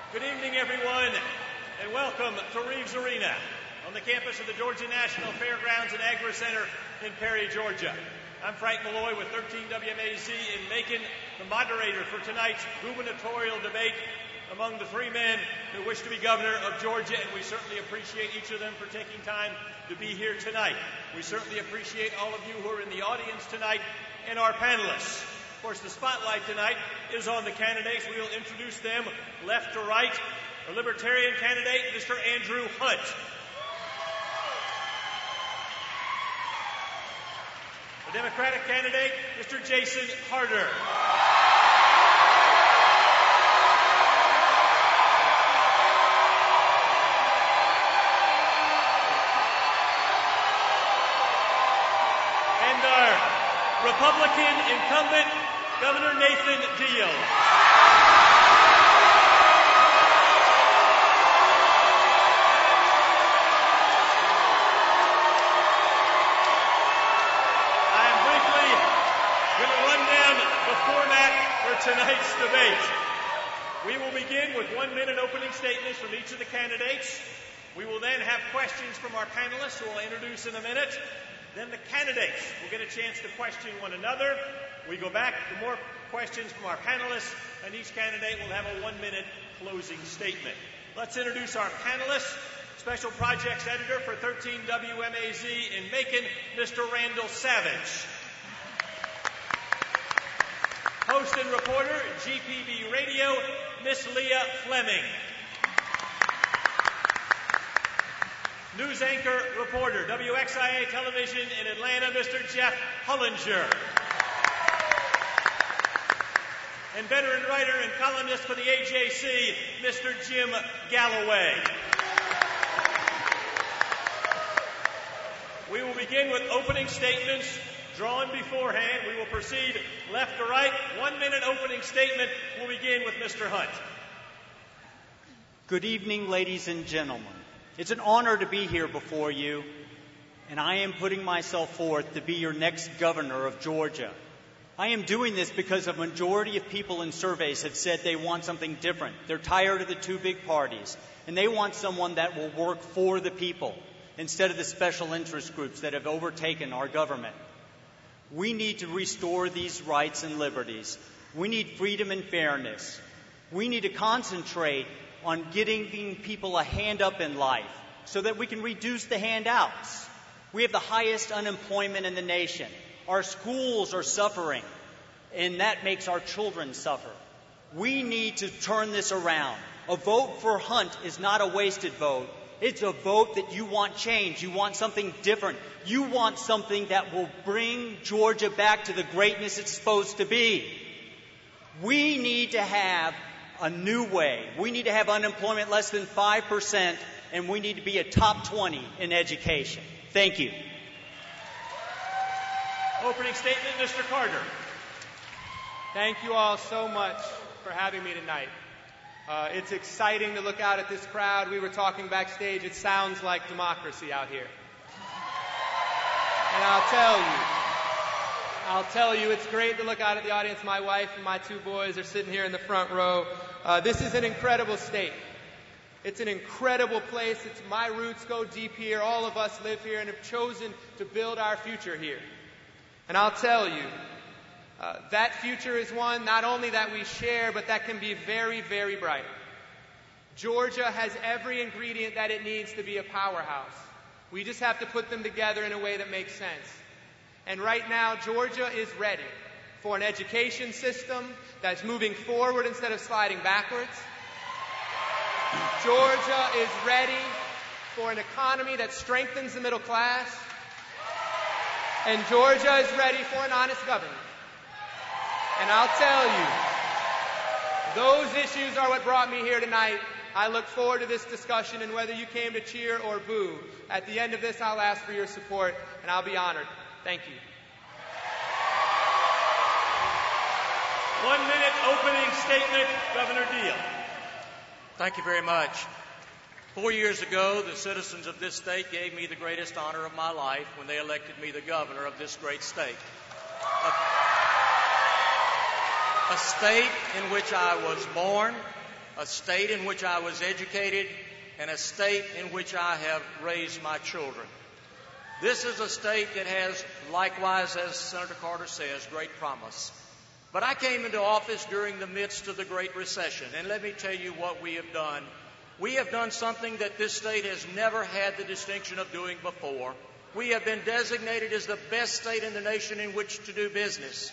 Good evening, everyone, and welcome to Reeves Arena on the campus of the Georgia National Fairgrounds and Agri Center in Perry, Georgia. I'm Frank Malloy with 13 WMAZ in Macon, the moderator for tonight's gubernatorial debate among the three men who wish to be governor of Georgia, and we certainly appreciate each of them for taking time to be here tonight. We certainly appreciate all of you who are in the audience tonight and our panelists. Of course, the spotlight tonight is on the candidates. We will introduce them left to right. The Libertarian candidate, Mr. Andrew Hunt. The Democratic candidate, Mr. Jason Harder. And our Republican incumbent, Governor Nathan Deal. Tonight's debate. We will begin with 1-minute opening statements from each of the candidates. We will then have questions from our panelists, who I'll introduce in a minute. Then the candidates will get a chance to question one another. We go back to more questions from our panelists, and each candidate will have a 1-minute closing statement. Let's introduce our panelists. Special Projects Editor for 13 WMAZ in Macon, Mr. Randall Savage. Host and reporter, GPB Radio, Miss Leah Fleming. News anchor, reporter, WXIA Television in Atlanta, Mr. Jeff Hullinger. And veteran writer and columnist for the AJC, Mr. Jim Galloway. We will begin with opening statements drawn beforehand. We will proceed left to right. 1-minute opening statement will begin with Mr. Hunt. Good evening, ladies and gentlemen. It's an honor to be here before you, and I am putting myself forth to be your next governor of Georgia. I am doing this because a majority of people in surveys have said they want something different. They're tired of the two big parties, and they want someone that will work for the people instead of the special interest groups that have overtaken our government. We need to restore these rights and liberties. We need freedom and fairness. We need to concentrate on giving people a hand up in life so that we can reduce the handouts. We have the highest unemployment in the nation. Our schools are suffering, and that makes our children suffer. We need to turn this around. A vote for Hunt is not a wasted vote. It's a vote that you want change. You want something different. You want something that will bring Georgia back to the greatness it's supposed to be. We need to have a new way. We need to have unemployment less than 5%, and we need to be a top 20 in education. Thank you. Opening statement, Mr. Carter. Thank you all so much for having me tonight. It's exciting to look out at this crowd. We were talking backstage. It sounds like democracy out here. And I'll tell you, it's great to look out at the audience. My wife and my two boys are sitting here in the front row. This is an incredible state. It's an incredible place. My roots go deep here. All of us live here and have chosen to build our future here. And I'll tell you, that future is one not only that we share, but that can be very, very bright. Georgia has every ingredient that it needs to be a powerhouse. We just have to put them together in a way that makes sense. And right now, Georgia is ready for an education system that's moving forward instead of sliding backwards. Georgia is ready for an economy that strengthens the middle class. And Georgia is ready for an honest government. And I'll tell you, those issues are what brought me here tonight. I look forward to this discussion, and whether you came to cheer or boo, at the end of this, I'll ask for your support, and I'll be honored. Thank you. 1-minute opening statement, Governor Deal. Thank you very much. 4 years ago, the citizens of this state gave me the greatest honor of my life when they elected me the governor of this great state. A state in which I was born, a state in which I was educated, and a state in which I have raised my children. This is a state that has, likewise, as Senator Carter says, great promise. But I came into office during the midst of the Great Recession, and let me tell you what we have done. We have done something that this state has never had the distinction of doing before. We have been designated as the best state in the nation in which to do business.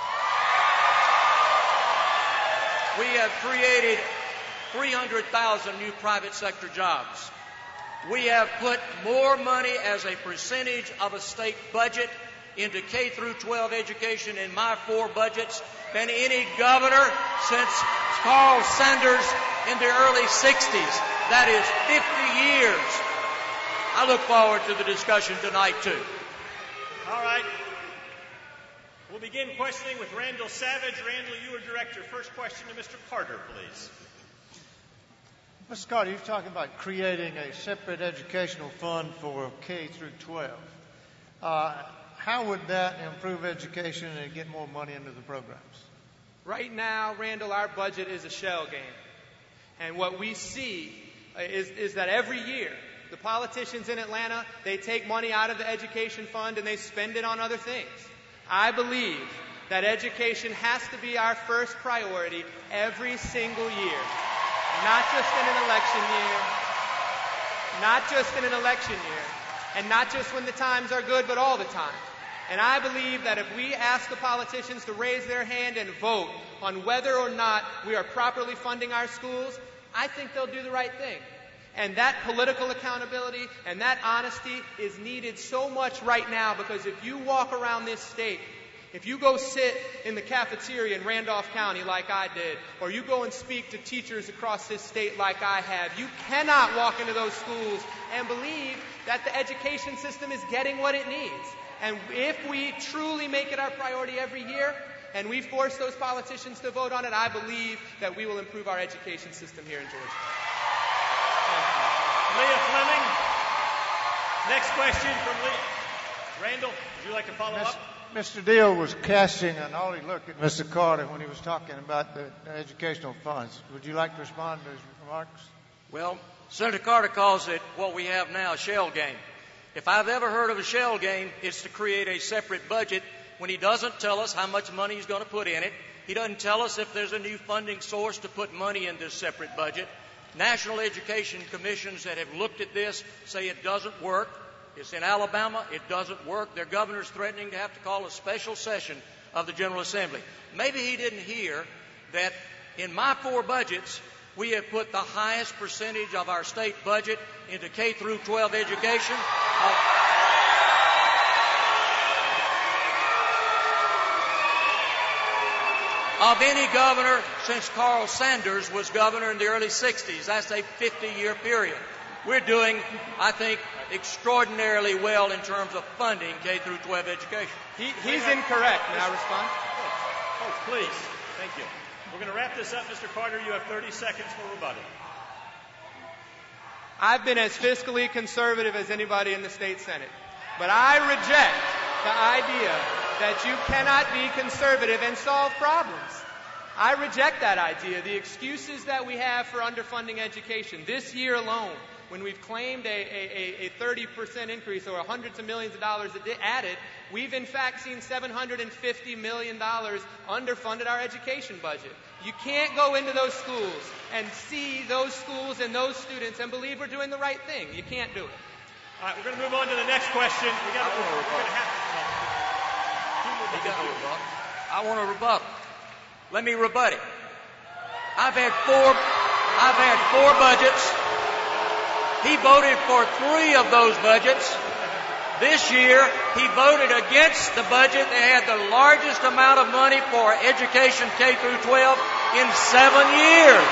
We have created 300,000 new private sector jobs. We have put more money as a percentage of a state budget into K through 12 education in my 4 budgets than any governor since Carl Sanders in the early 60s. That is 50 years. I look forward to the discussion tonight, too. All right. We'll begin questioning with Randall Savage. Randall, you are director. First question to Mr. Carter, please. Mr. Carter, you're talking about creating a separate educational fund for K through 12. How would that improve education and get more money into the programs? Right now, Randall, our budget is a shell game. And what we see is that every year, the politicians in Atlanta, they take money out of the education fund and they spend it on other things. I believe that education has to be our first priority every single year. Not just in an election year. Not just in an election year. And not just when the times are good, but all the time. And I believe that if we ask the politicians to raise their hand and vote on whether or not we are properly funding our schools, I think they'll do the right thing. And that political accountability and that honesty is needed so much right now, because if you walk around this state, if you go sit in the cafeteria in Randolph County like I did, or you go and speak to teachers across this state like I have, you cannot walk into those schools and believe that the education system is getting what it needs. And if we truly make it our priority every year, and we force those politicians to vote on it, I believe that we will improve our education system here in Georgia. Leah Fleming. Next question from Leah. Randall, would you like to follow up? Mr. Deal was casting an naughty look at Mr. Carter when he was talking about the educational funds. Would you like to respond to his remarks? Well, Senator Carter calls it what we have now, a shell game. If I've ever heard of a shell game, it's to create a separate budget when he doesn't tell us how much money he's going to put in it. He doesn't tell us if there's a new funding source to put money in this separate budget. National education commissions that have looked at this say it doesn't work. It's in Alabama. It doesn't work. Their governor's threatening to have to call a special session of the General Assembly. Maybe he didn't hear that in my 4 budgets, we have put the highest percentage of our state budget into K through 12 education. Of any governor since Carl Sanders was governor in the early 60s. That's a 50-year period. We're doing, I think, extraordinarily well in terms of funding K through 12 education. He's incorrect. May I respond? Oh, please. Thank you. We're going to wrap this up. Mr. Carter, you have 30 seconds for rebuttal. I've been as fiscally conservative as anybody in the state Senate. But I reject the idea that you cannot be conservative and solve problems. I reject that idea. The excuses that we have for underfunding education this year alone, when we've claimed a 30% increase or hundreds of millions of dollars added, we've in fact seen $750 million underfunded our education budget. You can't go into those schools and see those schools and those students and believe we're doing the right thing. You can't do it. All right, we're going to move on to the next question. I want to rebut. Let me rebut it. I've had 4 budgets. He voted for 3 of those budgets. This year, he voted against the budget that had the largest amount of money for education K through 12 in 7 years.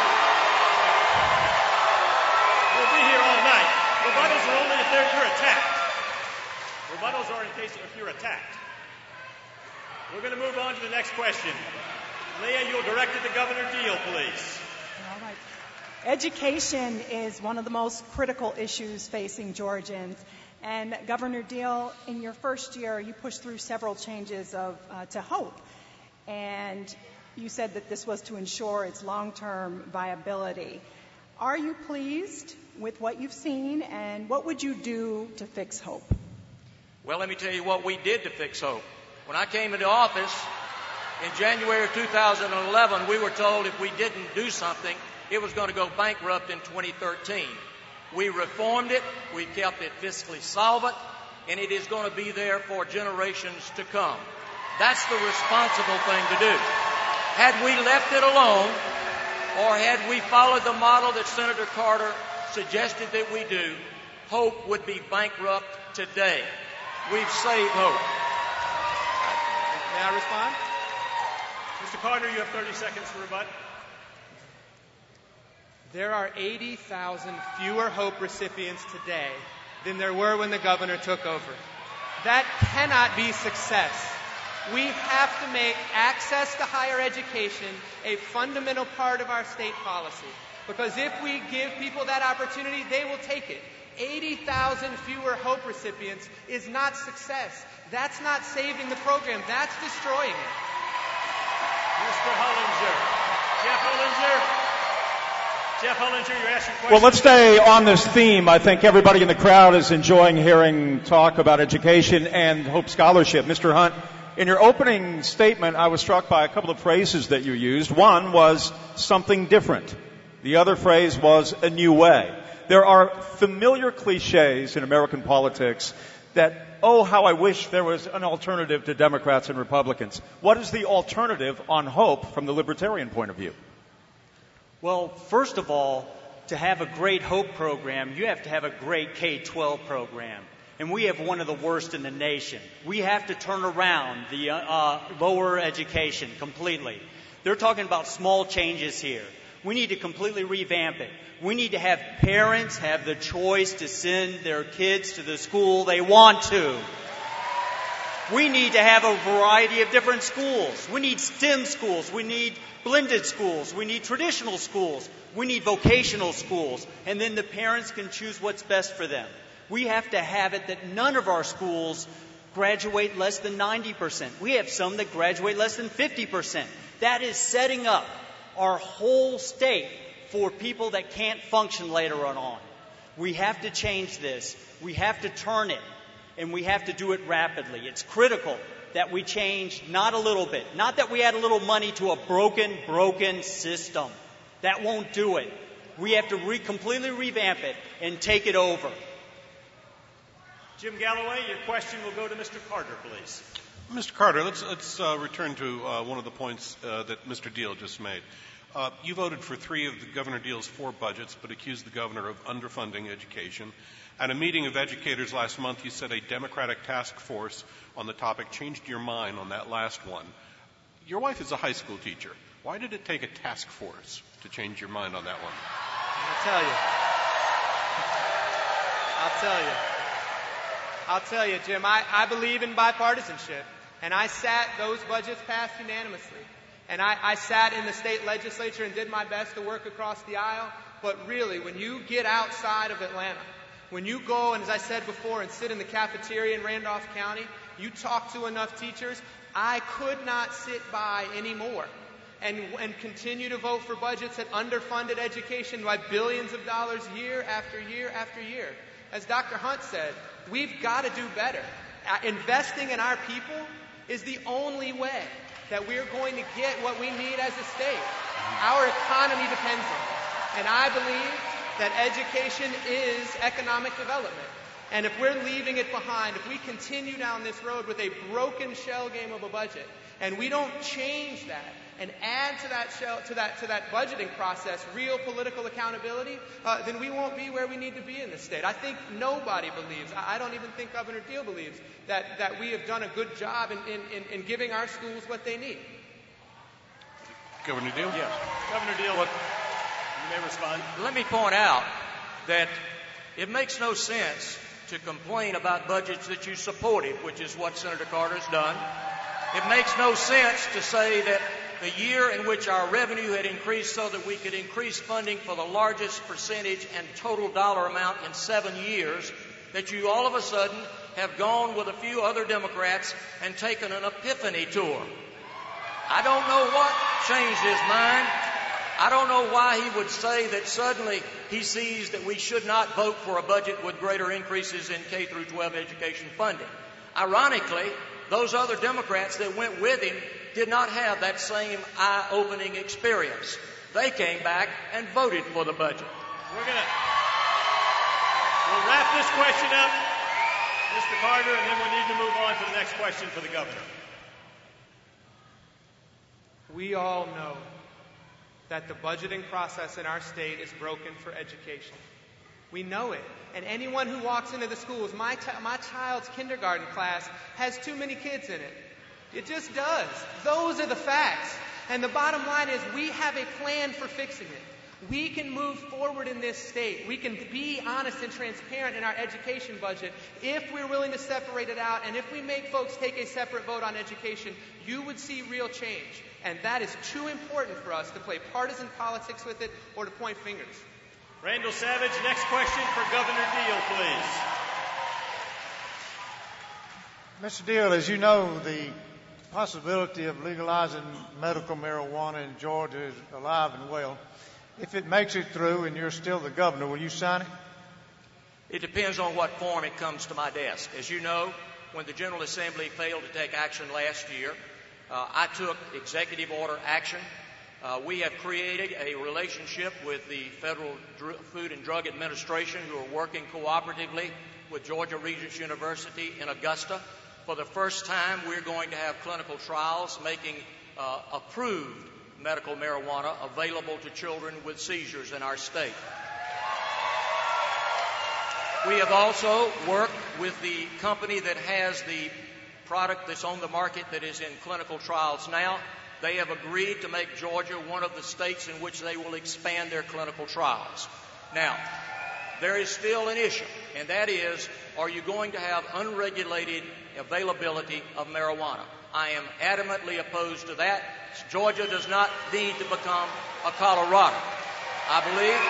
We'll be here all night. Rebuttals are only if you're attacked. Rebuttals are in case if you're attacked. We're going to move on to the next question. Leah, you'll direct it to Governor Deal, please. All right. Education is one of the most critical issues facing Georgians. And Governor Deal, in your first year, you pushed through several changes to HOPE. And You said that this was to ensure its long-term viability. Are you pleased with what you've seen, and what would you do to fix Hope? Well, let me tell you what we did to fix Hope. When I came into office in January of 2011, we were told if we didn't do something, it was going to go bankrupt in 2013. We reformed it, we kept it fiscally solvent, and it is going to be there for generations to come. That's the responsible thing to do. Had we left it alone, or had we followed the model that Senator Carter suggested that we do, Hope would be bankrupt today. We've saved Hope. May I respond? Mr. Carter, you have 30 seconds to rebut. There are 80,000 fewer Hope recipients today than there were when the governor took over. That cannot be success. We have to make access to higher education a fundamental part of our state policy. Because if we give people that opportunity, they will take it. 80,000 fewer Hope recipients is not success. That's not saving the program. That's destroying it. Mr. Hollinger. Jeff Hollinger, you're asking questions. Well, let's stay on this theme. I think everybody in the crowd is enjoying hearing talk about education and Hope Scholarship. Mr. Hunt, in your opening statement, I was struck by a couple of phrases that you used. One was something different. The other phrase was a new way. There are familiar cliches in American politics that, oh, how I wish there was an alternative to Democrats and Republicans. What is the alternative on Hope from the libertarian point of view? Well, first of all, to have a great Hope program, you have to have a great K-12 program. And we have one of the worst in the nation. We have to turn around the lower education completely. They're talking about small changes here. We need to completely revamp it. We need to have parents have the choice to send their kids to the school they want to. We need to have a variety of different schools. We need STEM schools. We need blended schools. We need traditional schools. We need vocational schools. And then the parents can choose what's best for them. We have to have it that none of our schools graduate less than 90%. We have some that graduate less than 50%. That is setting up our whole state for people that can't function later on. We have to change this. We have to turn it. And we have to do it rapidly. It's critical that we change not a little bit. Not that we add a little money to a broken system. That won't do it. We have to completely revamp it and take it over. Jim Galloway, your question will go to Mr. Carter, please. Mr. Carter, let's return to one of the points that Mr. Deal just made. You voted for 3 of the Governor Deal's 4 budgets, but accused the governor of underfunding education. At a meeting of educators last month, you said a Democratic task force on the topic changed your mind on that last one. Your wife is a high school teacher. Why did it take a task force to change your mind on that one? I'll tell you, Jim, I believe in bipartisanship. And I sat those budgets passed unanimously. And I sat in the state legislature and did my best to work across the aisle. But really, when you get outside of Atlanta, when you go, and as I said before, and sit in the cafeteria in Randolph County, you talk to enough teachers, I could not sit by anymore and continue to vote for budgets that underfunded education by billions of dollars year after year after year. As Dr. Hunt said, we've got to do better. Investing in our people is the only way that we're going to get what we need as a state. Our economy depends on it. And I believe that education is economic development. And if we're leaving it behind, if we continue down this road with a broken shell game of a budget, and we don't change that and add to that budgeting process real political accountability, then we won't be where we need to be in this state. I think nobody believes, I don't even think Governor Deal believes, that we have done a good job in giving our schools what they need. Governor Deal? Yes. Governor Deal, you may respond. Let me point out that it makes no sense to complain about budgets that you supported, which is what Senator Carter's done. It makes no sense to say that the year in which our revenue had increased so that we could increase funding for the largest percentage and total dollar amount in 7 years, that you all of a sudden have gone with a few other Democrats and taken an epiphany tour. I don't know what changed his mind. I don't know why he would say that suddenly he sees that we should not vote for a budget with greater increases in K through 12 education funding. Ironically, those other Democrats that went with him did not have that same eye-opening experience. They came back and voted for the budget. We'll wrap this question up, Mr. Carter, and then we need to move on to the next question for the governor. We all know that the budgeting process in our state is broken for education. We know it. And anyone who walks into the schools, my child's kindergarten class has too many kids in it. It just does. Those are the facts. And the bottom line is we have a plan for fixing it. We can move forward in this state. We can be honest and transparent in our education budget if we're willing to separate it out, and if we make folks take a separate vote on education, you would see real change. And that is too important for us to play partisan politics with it or to point fingers. Randall Savage, next question for Governor Deal, please. Mr. Deal, as you know, the possibility of legalizing medical marijuana in Georgia is alive and well. If it makes it through and you're still the governor, will you sign it? It depends on what form it comes to my desk. As you know, when the General Assembly failed to take action last year, I took executive order action. We have created a relationship with the Federal Food and Drug Administration, who are working cooperatively with Georgia Regents University in Augusta. For the first time, we're going to have clinical trials making approved medical marijuana available to children with seizures in our state. We have also worked with the company that has the product that's on the market that is in clinical trials now. They have agreed to make Georgia one of the states in which they will expand their clinical trials. Now, there is still an issue, and that is, are you going to have unregulated availability of marijuana? I am adamantly opposed to that. Georgia does not need to become a Colorado. I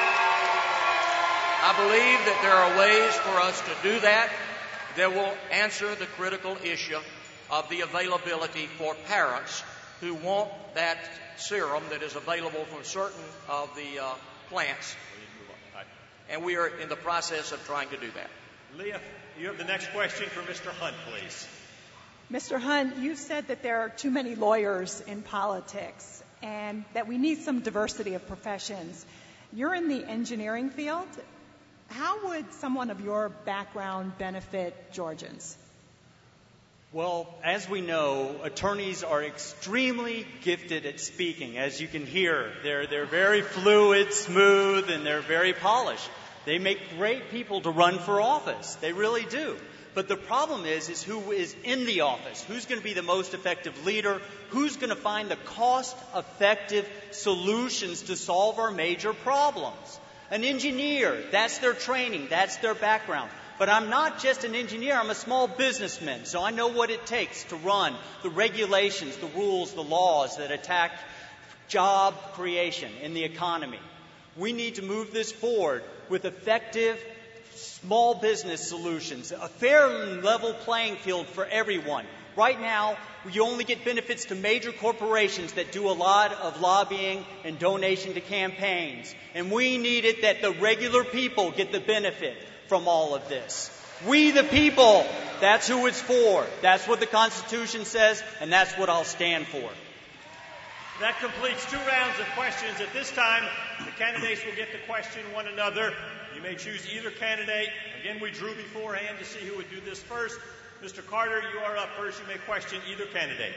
believe that there are ways for us to do that that will answer the critical issue of the availability for parents who want that serum that is available from certain of the plants. And we are in the process of trying to do that. Leah, you have the next question for Mr. Hunt, please. Mr. Hunt, you said that there are too many lawyers in politics and that we need some diversity of professions. You're in the engineering field. How would someone of your background benefit Georgians? Well, as we know, attorneys are extremely gifted at speaking. As you can hear, they're very fluid, smooth, and they're very polished. They make great people to run for office. They really do. But the problem is who is in the office, who's going to be the most effective leader, who's going to find the cost-effective solutions to solve our major problems. An engineer, that's their training, that's their background. But I'm not just an engineer, I'm a small businessman, so I know what it takes to run the regulations, the rules, the laws that attack job creation in the economy. We need to move this forward with effective small business solutions, a fair and level playing field for everyone. Right now, you only get benefits to major corporations that do a lot of lobbying and donation to campaigns. And we need it that the regular people get the benefit from all of this. We the people, that's who it's for. That's what the Constitution says, and that's what I'll stand for. That completes 2 rounds of questions. At this time, the candidates will get to question one another. You may choose either candidate. Again, we drew beforehand to see who would do this first. Mr. Carter, you are up first. You may question either candidate.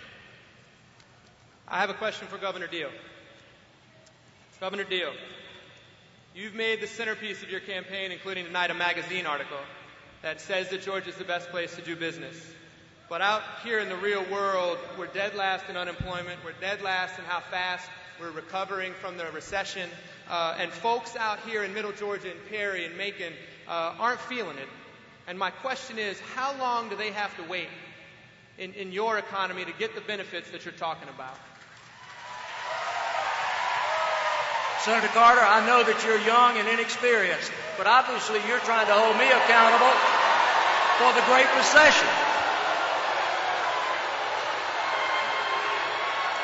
I have a question for Governor Deal. Governor Deal, you've made the centerpiece of your campaign, including tonight, a magazine article that says that Georgia is the best place to do business. But out here in the real world, we're dead last in unemployment. We're dead last in how fast we're recovering from the recession. And folks out here in Middle Georgia and Perry and Macon aren't feeling it. And my question is, how long do they have to wait in your economy to get the benefits that you're talking about? Senator Carter, I know that you're young and inexperienced, but obviously you're trying to hold me accountable for the Great Recession.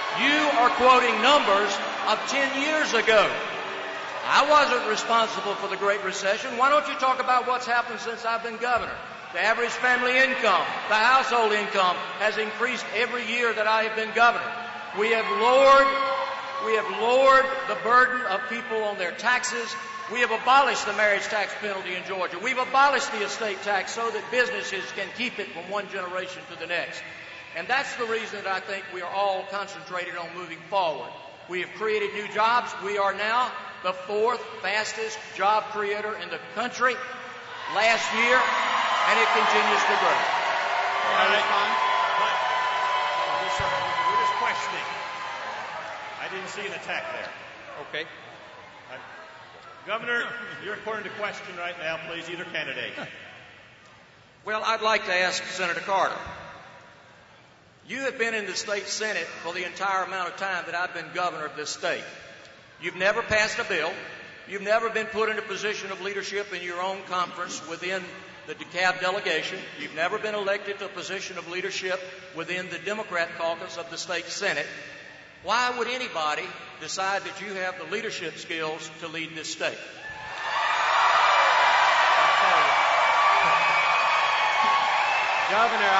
are quoting numbers of 10 years ago. I wasn't responsible for the Great Recession. Why don't you talk about what's happened since I've been governor? The average family income, the household income has increased every year that I have been governor. We have lowered the burden of people on their taxes. We have abolished the marriage tax penalty in Georgia. We've abolished the estate tax so that businesses can keep it from one generation to the next. And that's the reason that I think we are all concentrated on moving forward. We have created new jobs. We are now the fourth fastest job creator in the country last year, and it continues to grow. All right. We're just questioning. I didn't see an attack there. Okay. Governor, you're according to question right now. Please, either candidate. Well, I'd like to ask Senator Carter. You have been in the state Senate for the entire amount of time that I've been governor of this state. You've never passed a bill. You've never been put in a position of leadership in your own conference within the DeKalb delegation. You've never been elected to a position of leadership within the Democrat caucus of the state Senate. Why would anybody decide that you have the leadership skills to lead this state? Governor,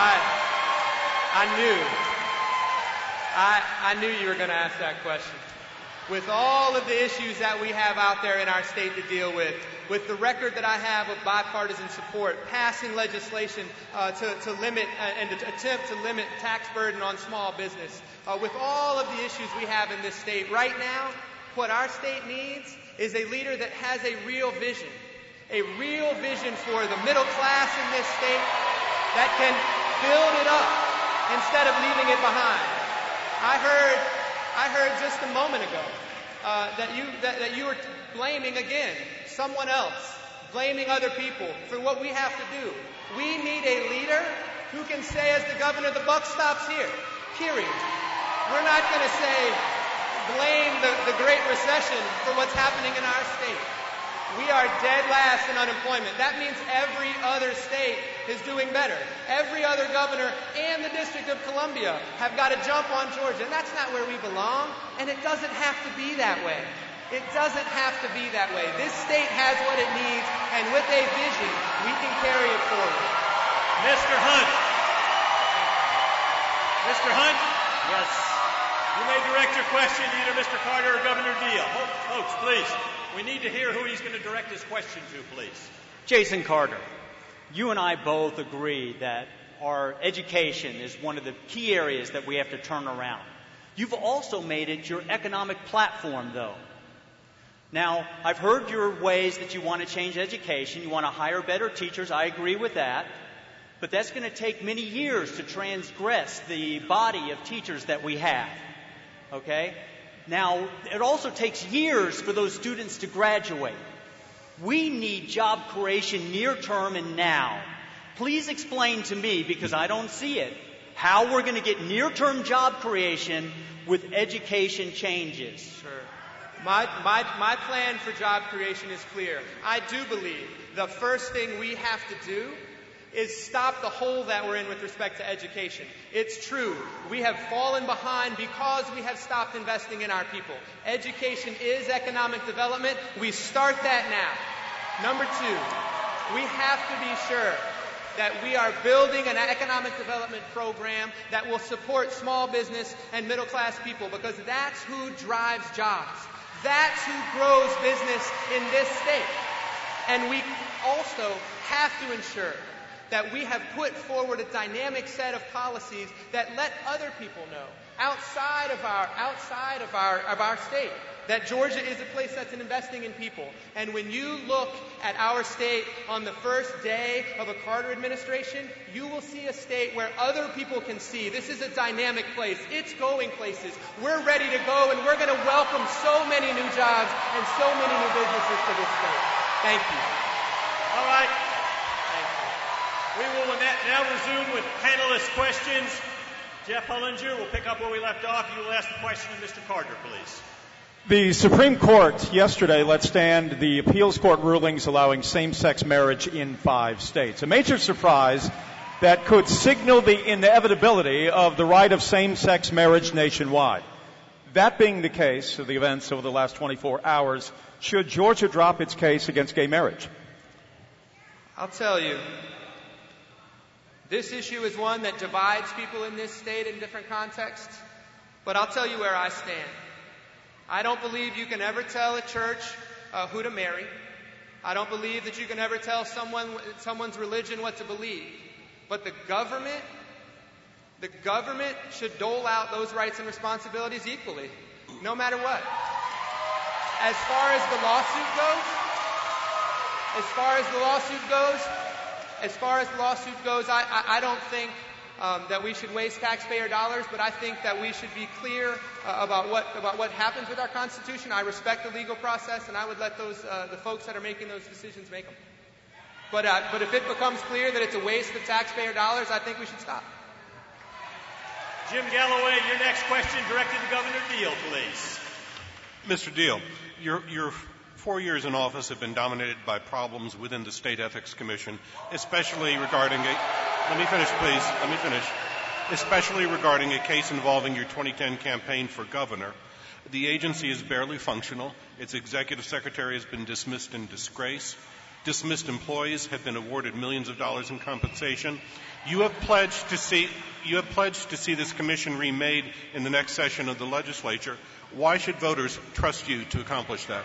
I knew you were going to ask that question. With all of the issues that we have out there in our state to deal with the record that I have of bipartisan support, passing legislation to limit and to attempt to limit tax burden on small business, with all of the issues we have in this state, right now, what our state needs is a leader that has a real vision for the middle class in this state that can build it up instead of leaving it behind. I heard just a moment ago that you were blaming again someone else, blaming other people for what we have to do. We need a leader who can say, as the governor, the buck stops here, period. We're not going to say blame the Great Recession for what's happening in our state. We are dead last in unemployment. That means every other state is doing better. Every other governor and the District of Columbia have got to jump on Georgia. And that's not where we belong. And it doesn't have to be that way. It doesn't have to be that way. This state has what it needs, and with a vision, we can carry it forward. Mr. Hunt. Mr. Hunt? Yes. You may direct your question to either Mr. Carter or Governor Deal. Folks, please. We need to hear who he's going to direct his question to, please. Jason Carter, you and I both agree that our education is one of the key areas that we have to turn around. You've also made it your economic platform, though. Now, I've heard your ways that you want to change education. You want to hire better teachers. I agree with that. But that's going to take many years to transgress the body of teachers that we have. Okay? Now, it also takes years for those students to graduate. We need job creation near term and now. Please explain to me, because I don't see it, how we're going to get near-term job creation with education changes. Sure. My plan for job creation is clear. I do believe the first thing we have to do is stop the hole that we're in with respect to education. It's true. We have fallen behind because we have stopped investing in our people. Education is economic development. We start that now. Number two, we have to be sure that we are building an economic development program that will support small business and middle-class people, because that's who drives jobs. That's who grows business in this state. And we also have to ensure that we have put forward a dynamic set of policies that let other people know outside of our state that Georgia is a place that's investing in people. And when you look at our state on the first day of a Carter administration, you will see a state where other people can see this is a dynamic place. It's going places. We're ready to go, and we're going to welcome so many new jobs and so many new businesses to this state. Thank you. All right. We will now resume with panelist questions. Jeff Hullinger will pick up where we left off. You will ask the question of Mr. Carter, please. The Supreme Court yesterday let stand the appeals court rulings allowing same-sex marriage in 5 states. A major surprise that could signal the inevitability of the right of same-sex marriage nationwide. That being the case of the events over the last 24 hours, should Georgia drop its case against gay marriage? I'll tell you, this issue is one that divides people in this state in different contexts, but I'll tell you where I stand. I don't believe you can ever tell a church who to marry. I don't believe that you can ever tell someone's religion what to believe. But the government should dole out those rights and responsibilities equally, no matter what. As far as the lawsuit goes, I don't think that we should waste taxpayer dollars, but I think that we should be clear about what happens with our Constitution. I respect the legal process, and I would let the folks that are making those decisions make them. But if it becomes clear that it's a waste of taxpayer dollars, I think we should stop. Jim Galloway, your next question directed to Governor Deal, please. Mr. Deal, your 4 years in office have been dominated by problems within the State Ethics Commission, especially regarding especially regarding a case involving your 2010 campaign for governor. The agency is barely functional. Its executive secretary has been dismissed in disgrace. Dismissed employees have been awarded millions of dollars in compensation. You have pledged to see this commission remade in the next session of the legislature. Why should voters trust you to accomplish that?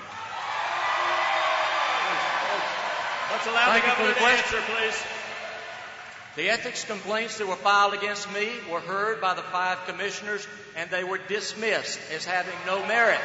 Let's allow the governor to answer, please. The ethics complaints that were filed against me were heard by the 5 commissioners, and they were dismissed as having no merit.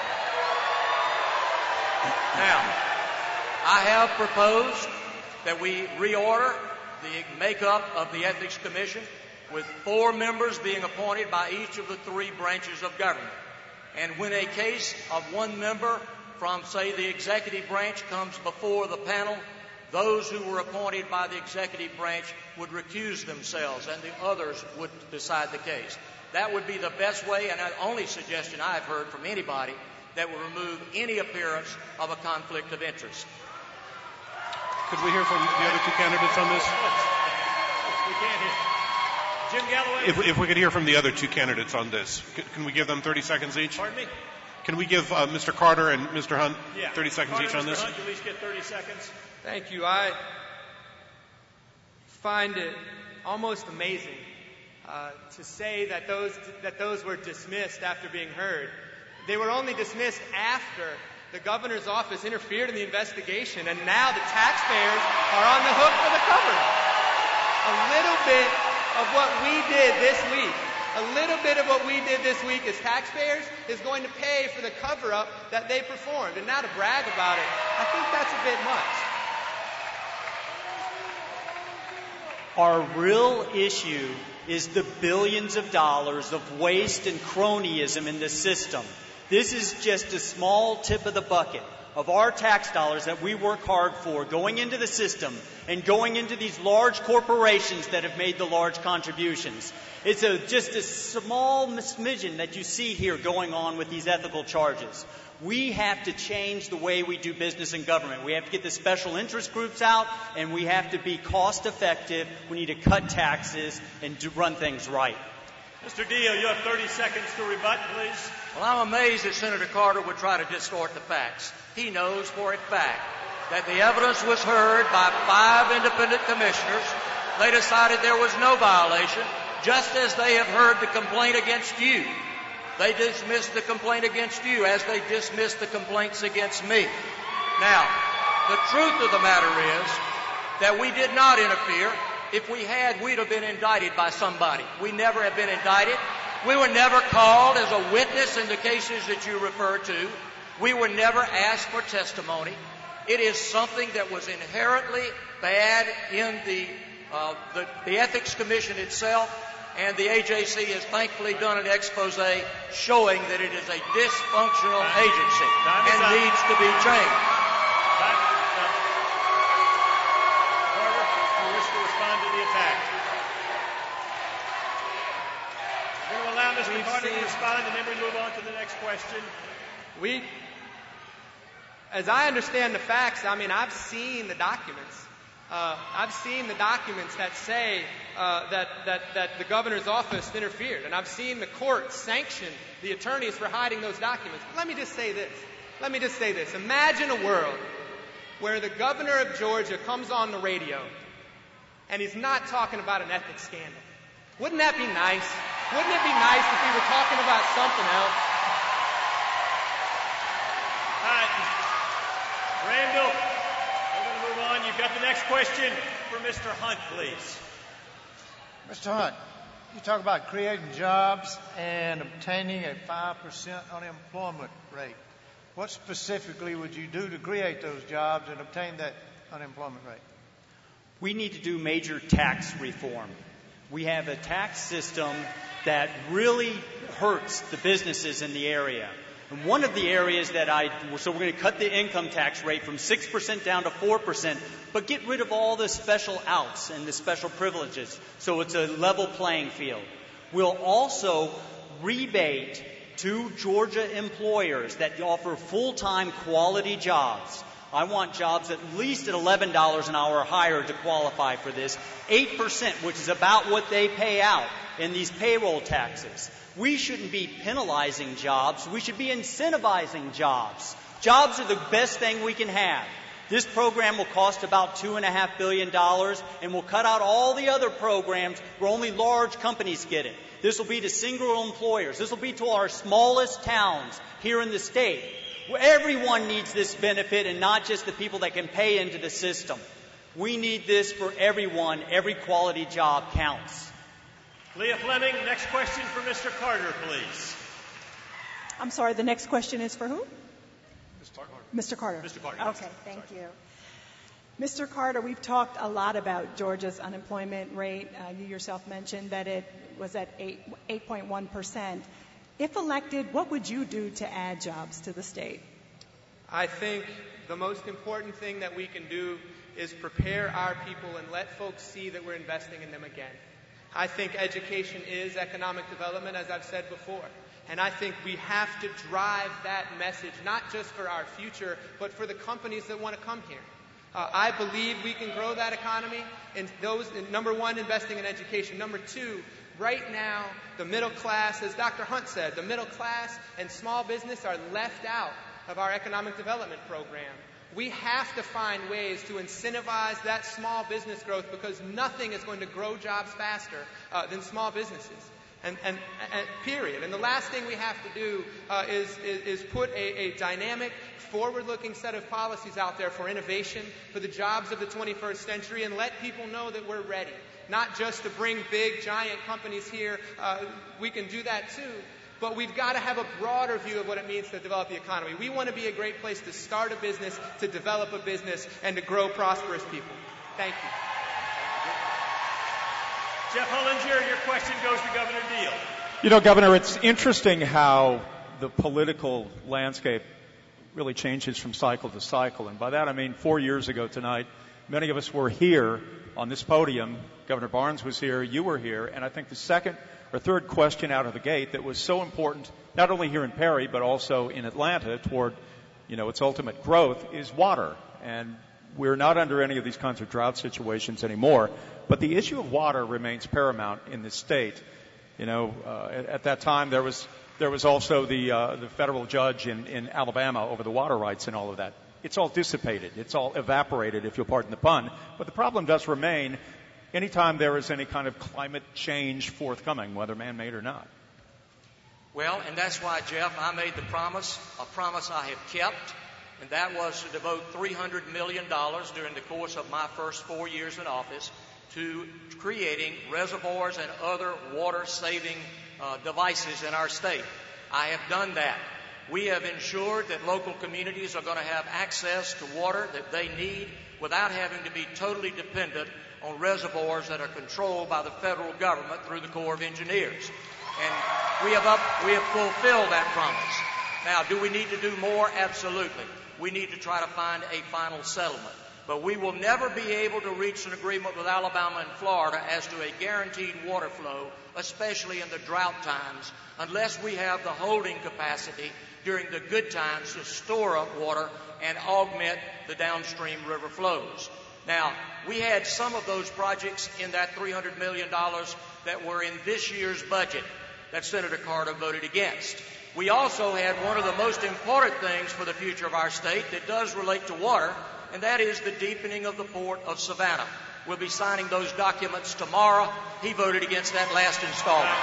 Now, I have proposed that we reorder the makeup of the Ethics Commission with 4 members being appointed by each of the 3 branches of government. And when a case of 1 member from, say, the executive branch comes before the panel, those who were appointed by the executive branch would recuse themselves and the others would decide the case. That would be the best way and the only suggestion I've heard from anybody that will remove any appearance of a conflict of interest. Could we hear from the other 2 candidates on this? We can't hear. Jim Galloway? If we could hear from the other 2 candidates on this. Can we give them 30 seconds each? Pardon me? Can we give Mr. Carter and Mr. Hunt 30 seconds Carter, each on Mr. this? Hunt, you each get 30 seconds. Thank you. I find it almost amazing to say that those were dismissed after being heard. They were only dismissed after the governor's office interfered in the investigation, and now the taxpayers are on the hook for the cover. A little bit of what we did this week as taxpayers is going to pay for the cover-up that they performed. And now to brag about it, I think that's a bit much. Our real issue is the billions of dollars of waste and cronyism in the system. This is just a small tip of the bucket of our tax dollars that we work hard for going into the system and going into these large corporations that have made the large contributions. It's just a small smidgen that you see here going on with these ethical charges. We have to change the way we do business in government. We have to get the special interest groups out, and we have to be cost effective. We need to cut taxes and run things right. Mr. Deal, you have 30 seconds to rebut, please. Well, I'm amazed that Senator Carter would try to distort the facts. He knows for a fact that the evidence was heard by 5 independent commissioners. They decided there was no violation, just as they have heard the complaint against you. They dismissed the complaint against you as they dismissed the complaints against me. Now, the truth of the matter is that we did not interfere. If we had, we'd have been indicted by somebody. We never have been indicted. We were never called as a witness in the cases that you refer to. We were never asked for testimony. It is something that was inherently bad in the Ethics Commission itself, and the AJC has thankfully done an expose showing that it is a dysfunctional agency and needs to be changed. Carter, you wish to respond to the attack? We're going to allow Mr. Carter to respond, and then we move on to the next question. As I understand the facts, I mean, I've seen the documents. I've seen the documents that say that the governor's office interfered, and I've seen the court sanction the attorneys for hiding those documents. But let me just say this. Imagine a world where the governor of Georgia comes on the radio and he's not talking about an ethics scandal. Wouldn't that be nice? Wouldn't it be nice if he were talking about something else? All right. Randall, we're going to move on. You've got the next question for Mr. Hunt, please. Mr. Hunt, you talk about creating jobs and obtaining a 5% unemployment rate. What specifically would you do to create those jobs and obtain that unemployment rate? We need to do major tax reform. We have a tax system that really hurts the businesses in the area. And one of the areas so we're going to cut the income tax rate from 6% down to 4%, but get rid of all the special outs and the special privileges so it's a level playing field. We'll also rebate to Georgia employers that offer full-time quality jobs. I want jobs at least at $11 an hour or higher to qualify for this. 8%, which is about what they pay out in these payroll taxes. We shouldn't be penalizing jobs. We should be incentivizing jobs. Jobs are the best thing we can have. This program will cost about $2.5 billion, and we'll cut out all the other programs where only large companies get it. This will be to single employers. This will be to our smallest towns here in the state. Everyone needs this benefit and not just the people that can pay into the system. We need this for everyone. Every quality job counts. Leah Fleming, next question for Mr. Carter, please. I'm sorry, the next question is for who? Mr. Carter. Mr. Carter. Okay, thank you. Mr. Carter, we've talked a lot about Georgia's unemployment rate. You yourself mentioned that it was at 8.1%. If elected, what would you do to add jobs to the state? I think the most important thing that we can do is prepare our people and let folks see that we're investing in them again. I think education is economic development, as I've said before. And I think we have to drive that message, not just for our future, but for the companies that want to come here. I believe we can grow that economy. And number one, investing in education. Number two, right now, the middle class, as Dr. Hunt said, the middle class and small business are left out of our economic development program. We have to find ways to incentivize that small business growth because nothing is going to grow jobs faster than small businesses. And period. And the last thing we have to do is put a dynamic, forward-looking set of policies out there for innovation, for the jobs of the 21st century, and let people know that we're ready. Not just to bring big, giant companies here. We can do that too. But we've got to have a broader view of what it means to develop the economy. We want to be a great place to start a business, to develop a business, and to grow prosperous people. Thank you. Jeff Hullinger, your question goes to Governor Deal. You know, Governor, it's interesting how the political landscape really changes from cycle to cycle. And by that I mean 4 years ago tonight, many of us were here on this podium. Governor Barnes was here, you were here, and I think the second or third question out of the gate that was so important, not only here in Perry, but also in Atlanta toward, its ultimate growth is water. And we're not under any of these kinds of drought situations anymore. But the issue of water remains paramount in this state. At that time, there was also the federal judge in Alabama over the water rights and all of that. It's all dissipated. It's all evaporated, if you'll pardon the pun. But the problem does remain anytime there is any kind of climate change forthcoming, whether man-made or not. Well, and that's why, Jeff, I made a promise I have kept, and that was to devote $300 million during the course of my first 4 years in office to creating reservoirs and other water-saving devices in our state. I have done that. We have ensured that local communities are going to have access to water that they need without having to be totally dependent on reservoirs that are controlled by the federal government through the Corps of Engineers. And we have fulfilled that promise. Now, do we need to do more? Absolutely. We need to try to find a final settlement. But we will never be able to reach an agreement with Alabama and Florida as to a guaranteed water flow, especially in the drought times, unless we have the holding capacity during the good times to store up water and augment the downstream river flows. Now, we had some of those projects in that $300 million that were in this year's budget that Senator Carter voted against. We also had one of the most important things for the future of our state that does relate to water, and that is the deepening of the Port of Savannah. We'll be signing those documents tomorrow. He voted against that last installment.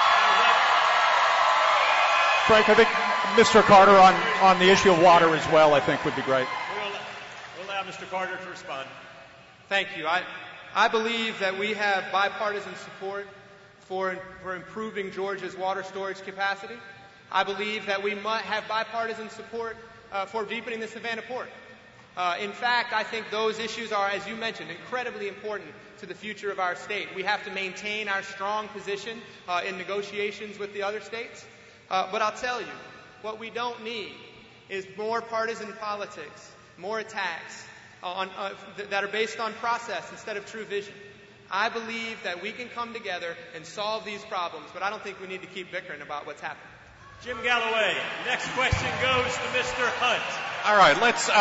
Frank, I think Mr. Carter on the issue of water as well, I think would be great. We'll allow Mr. Carter to respond. Thank you. I believe that we have bipartisan support for improving Georgia's water storage capacity. I believe that we might have bipartisan support for deepening the Savannah Port. In fact, I think those issues are, as you mentioned, incredibly important to the future of our state. We have to maintain our strong position in negotiations with the other states. But I'll tell you, what we don't need is more partisan politics, more attacks that are based on process instead of true vision. I believe that we can come together and solve these problems, but I don't think we need to keep bickering about what's happening. Jim Galloway, next question goes to Mr. Hunt. All right,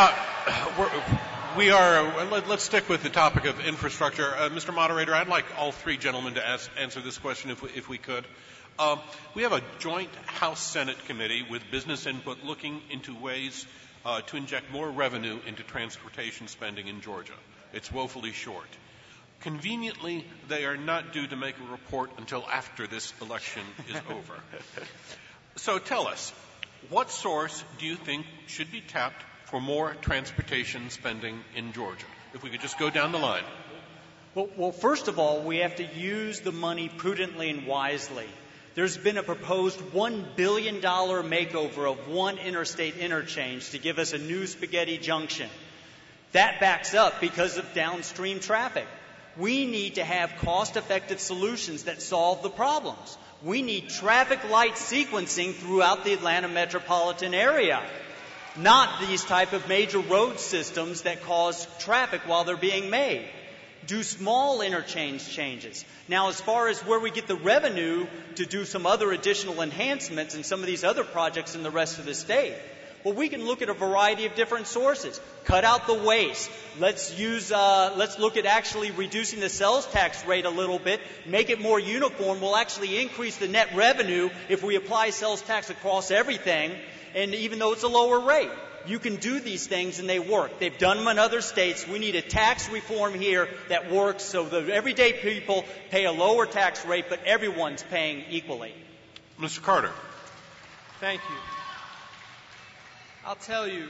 let's stick with the topic of infrastructure. Mr. Moderator, I'd like all three gentlemen to answer this question if we could. We have a joint House-Senate committee with business input looking into ways to inject more revenue into transportation spending in Georgia. It's woefully short. Conveniently, they are not due to make a report until after this election is over. So tell us, what source do you think should be tapped for more transportation spending in Georgia? If we could just go down the line. Well, first of all, we have to use the money prudently and wisely. There's been a proposed $1 billion makeover of one interstate interchange to give us a new spaghetti junction. That backs up because of downstream traffic. We need to have cost-effective solutions that solve the problems. We need traffic light sequencing throughout the Atlanta metropolitan area, not these type of major road systems that cause traffic while they're being made. Do small interchange changes. Now, as far as where we get the revenue to do some other additional enhancements in some of these other projects in the rest of the state, well, we can look at a variety of different sources. Cut out the waste. Let's look at actually reducing the sales tax rate a little bit, make it more uniform. We'll actually increase the net revenue if we apply sales tax across everything, and even though it's a lower rate. You can do these things and they work. They've done them in other states. We need a tax reform here that works so the everyday people pay a lower tax rate, but everyone's paying equally. Mr. Carter. Thank you. I'll tell you,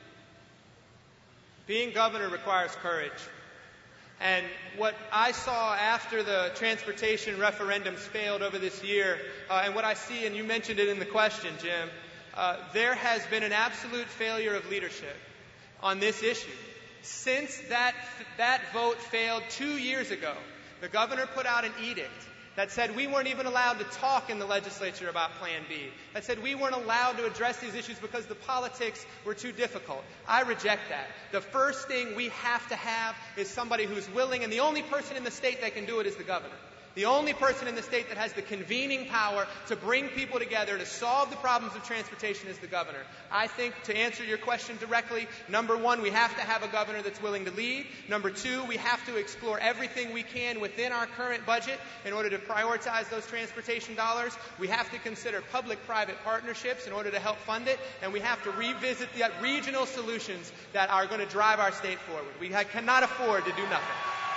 being governor requires courage. And what I saw after the transportation referendums failed over this year, and what I see, and you mentioned it in the question, Jim, there has been an absolute failure of leadership on this issue. Since that vote failed 2 years ago, the governor put out an edict that said we weren't even allowed to talk in the legislature about Plan B, that said we weren't allowed to address these issues because the politics were too difficult. I reject that. The first thing we have to have is somebody who's willing, and the only person in the state that can do it is the governor. The only person in the state that has the convening power to bring people together to solve the problems of transportation is the governor. I think, to answer your question directly, number one, we have to have a governor that's willing to lead. Number two, we have to explore everything we can within our current budget in order to prioritize those transportation dollars. We have to consider public-private partnerships in order to help fund it. And we have to revisit the regional solutions that are going to drive our state forward. We cannot afford to do nothing.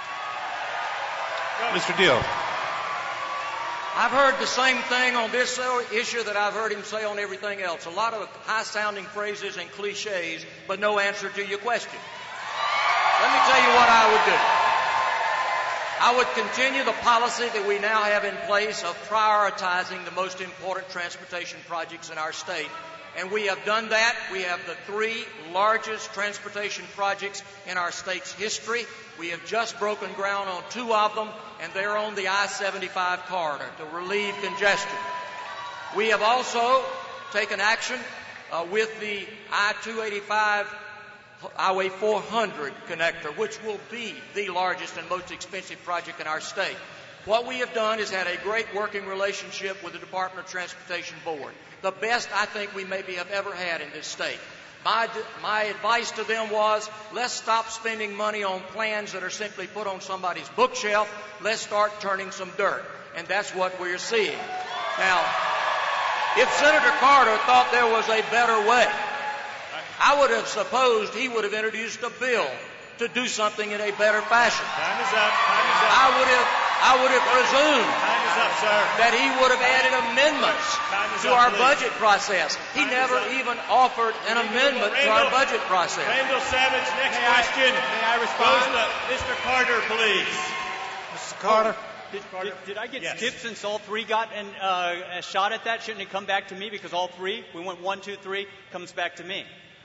Mr. Deal. I've heard the same thing on this issue that I've heard him say on everything else. A lot of high-sounding phrases and cliches, but no answer to your question. Let me tell you what I would do. I would continue the policy that we now have in place of prioritizing the most important transportation projects in our state. And we have done that. We have the 3 largest transportation projects in our state's history. We have just broken ground on 2 of them, and they're on the I-75 corridor to relieve congestion. We have also taken action with the I-285 Highway 400 connector, which will be the largest and most expensive project in our state. What we have done is had a great working relationship with the Department of Transportation Board, the best I think we maybe have ever had in this state. My advice to them was, let's stop spending money on plans that are simply put on somebody's bookshelf. Let's start turning some dirt. And that's what we're seeing. Now, if Senator Carter thought there was a better way, I would have supposed he would have introduced a bill to do something in a better fashion. Time is up. Time is up. I would have presumed Time is up, sir. that he would have added amendments to our budget process. He never even offered an amendment to our budget process. Randall Savage, next question. May I respond? Goes to Mr. Carter, please. Mr. Carter. Did I get Yes. skipped since all three got a shot at that? Shouldn't it come back to me because all three? We went 1, 2, 3, comes back to me.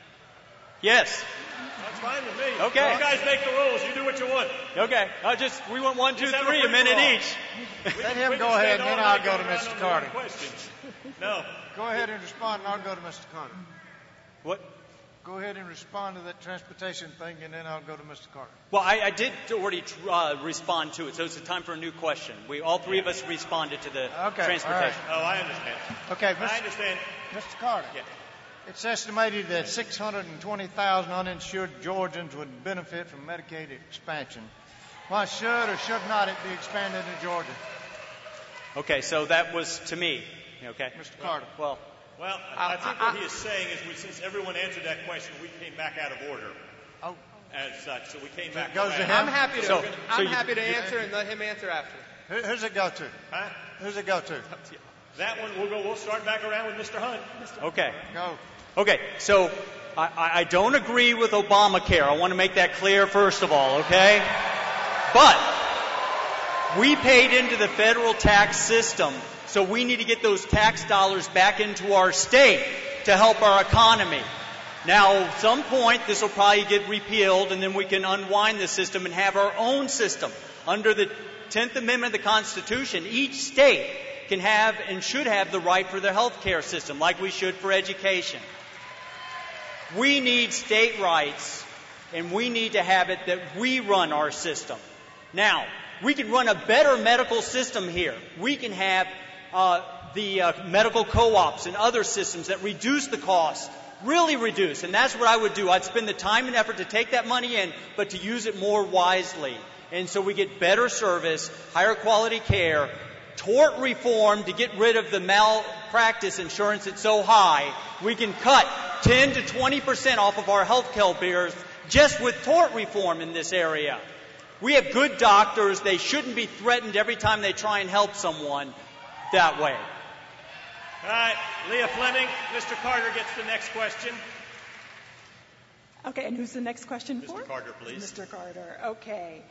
Yes. That's fine with me. Okay. You guys make the rules. You do what you want. Okay. We went 1, 2, Just have a 3, a minute free-for-all. each. Let him We go can ahead, spend and then all I'll night go to going Mr. around Carter. on questions. No. Go ahead and respond, and I'll go to Mr. Carter. What? Go ahead and respond to that transportation thing, and then I'll go to Mr. Carter. Well, I did already respond to it, so it's a time for a new question. All three of us responded to the transportation. all Oh, I understand. Okay, I understand. Mr. Carter. Yeah. It's estimated that 620,000 uninsured Georgians would benefit from Medicaid expansion. Why should or should not it be expanded in Georgia? Okay, so that was to me. Okay. Mr. Carter. Well, I think what he is saying is since everyone answered that question, we came back out of order Oh, as such. So we came back. goes to around. him? I'm happy to. So I'm you- happy to answer and let him answer after. who's it go to? Huh? Who's it go to? That one, we'll start back around with Mr. Hunt. okay. Go. Okay, so I don't agree with Obamacare. I want to make that clear first of all, okay? But we paid into the federal tax system, so we need to get those tax dollars back into our state to help our economy. Now, at some point, this will probably get repealed, and then we can unwind the system and have our own system. Under the 10th Amendment of the Constitution, each state can have and should have the right for their health care system, like we should for education. We need state rights, and we need to have it that we run our system. Now, we can run a better medical system here. We can have the medical co-ops and other systems that reduce the cost, really reduce. And that's what I would do. I'd spend the time and effort to take that money in, but to use it more wisely. And so we get better service, higher quality care, tort reform to get rid of the malpractice insurance that's so high. We can cut 10 to 20% off of our health care bills just with tort reform in this area. We have good doctors. They shouldn't be threatened every time they try and help someone that way. All right, Leah Fleming. Mr. Carter gets the next question. Okay, and who's the next question for? Mr. Carter, please. Mr. Carter, okay.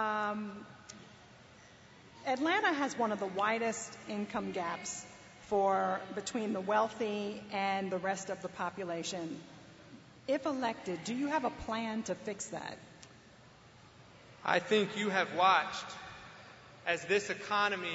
Atlanta has one of the widest income gaps between the wealthy and the rest of the population. If elected, do you have a plan to fix that? I think you have watched as this economy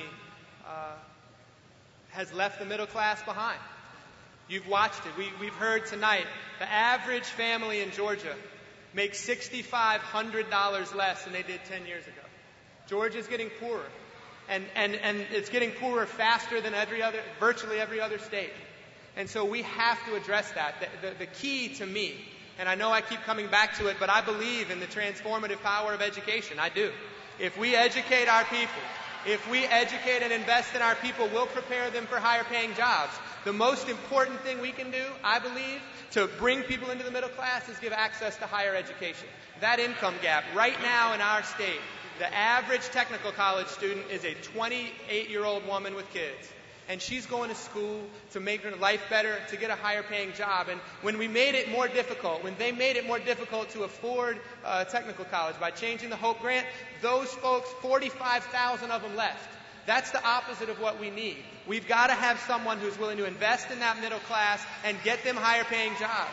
has left the middle class behind. You've watched it. We've heard tonight the average family in Georgia makes $6,500 less than they did 10 years ago. Georgia's getting poorer. And it's getting poorer faster than virtually every other state. And so we have to address that. The key to me, and I know I keep coming back to it, but I believe in the transformative power of education. I do. If we educate our people, if we educate and invest in our people, we'll prepare them for higher paying jobs. The most important thing we can do, I believe, to bring people into the middle class is give access to higher education. That income gap right now in our state, the average technical college student is a 28-year-old woman with kids. And she's going to school to make her life better, to get a higher paying job. And when they made it more difficult to afford technical college by changing the Hope Grant, those folks, 45,000 of them left. That's the opposite of what we need. We've got to have someone who's willing to invest in that middle class and get them higher paying jobs.